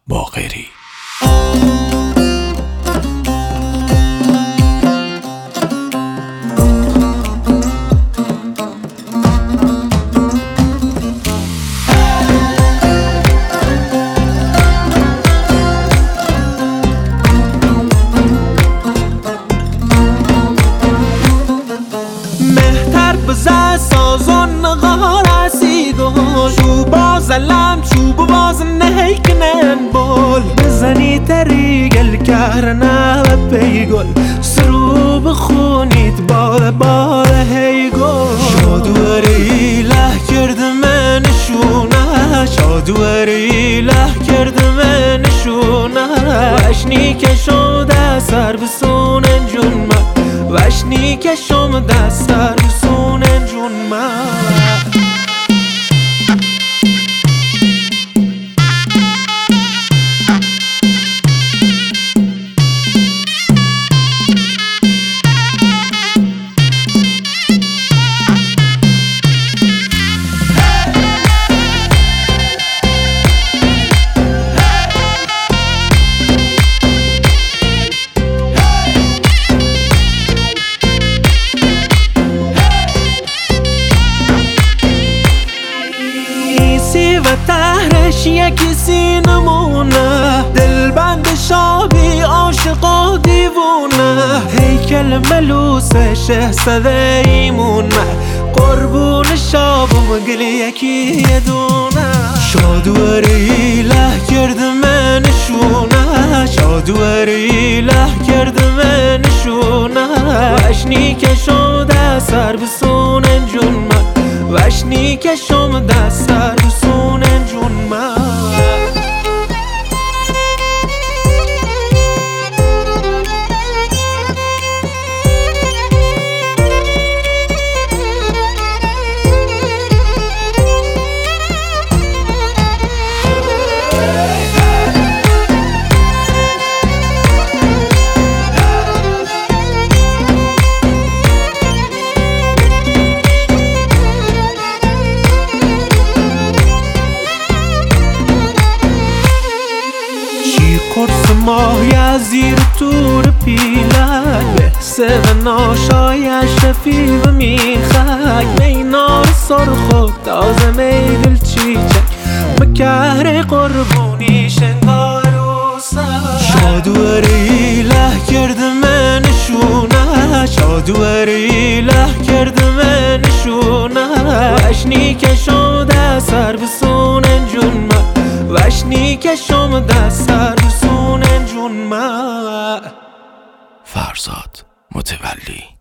باقری. سازون غارسی گل شو بازلم چوب باز نهیکنن بول بزنی تری گل کرنه و پیگل سرو بخونید بال هی گل شادوری له کرد من شونه شادوری له کرد من شونه وشنی که شده سر بسونن جون من وشنی که شده سر بسونن جون من و تهرش یکی سینمونه دل بند شابی عاشق و دیوونه هیکل ملوس شهزاده ایمونه قربون شابم گل یکی دونه شادوری له کرد من شونه شادوری له کرد من شونه وشنی که شده سر بسونن جون من وشنی که شده سر بسونن جون من قرص ماهی از زیر تور پیلک به سو ناشای شفی و میخک مینار سرخ و تازه میدل چیچک مکهر قربونی شنگار و سک شادوری له کرد من شونه شادوری له کرد من شونه وشنی که شده سر بسونن جون من وشنی که شده سر بسونن جون من فرزاد متولی.